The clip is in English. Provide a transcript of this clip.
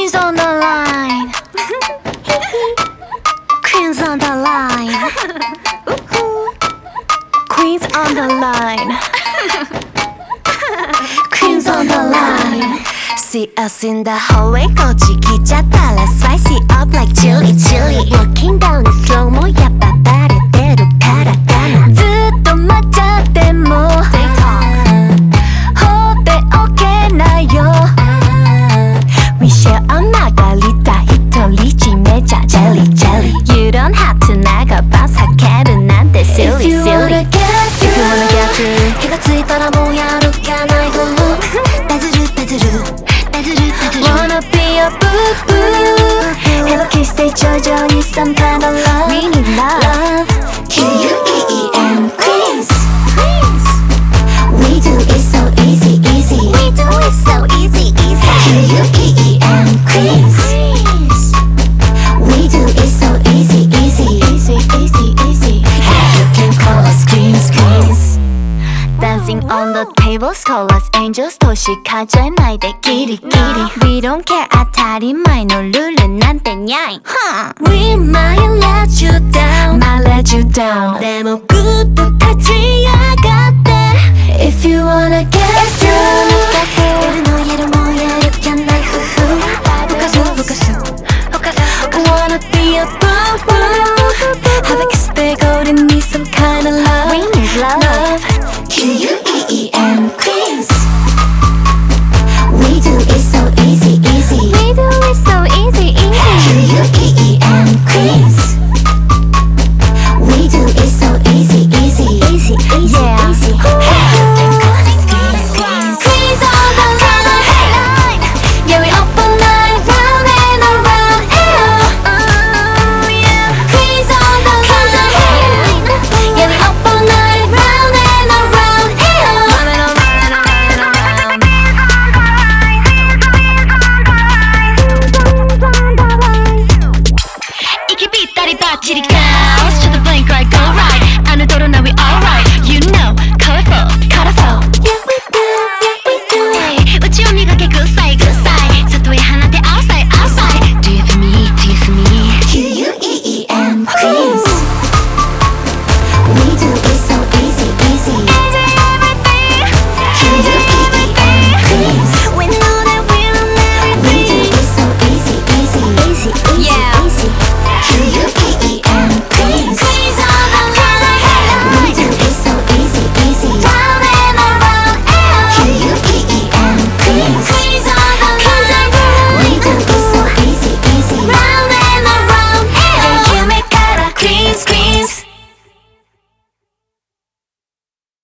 Queens on the line. Queens on the line. Queens on the line. Queens on the line. See us in the hallway. 거지기자다. Let's spice it up like chili chili. Walking down the slow mo. 야빠빠르대로 갈아가나. 듣도 맞아 데모. 호대 어깨나요. We share a margarita. 휘둘리지 매자 jelly jelly. You don't have to 나가봐. 사케는 난데 silly silly. If you wanna get through. 해가 뜨더라 뭐야 루카 나의 홀로. 따드르 따드르. Wanna be a boo-boo. Have a kiss they 여전히 some kind of love. We need love. Q-U-E-E-N Queens. We do it so easy easy. We do it so easy easy. Q-U-E-E-N Queens. We do it so easy easy. Easy easy easy. You can call us queens queens. Dancing on the tables, call us angels. 도식하죠 나이들끼리. We don't care. 아타리 마이 너 룰은 난데 냐잉. We might let you down. Might let you down. 내 목구도 다 튀어갔대. If you wanna get through. 우리 너희를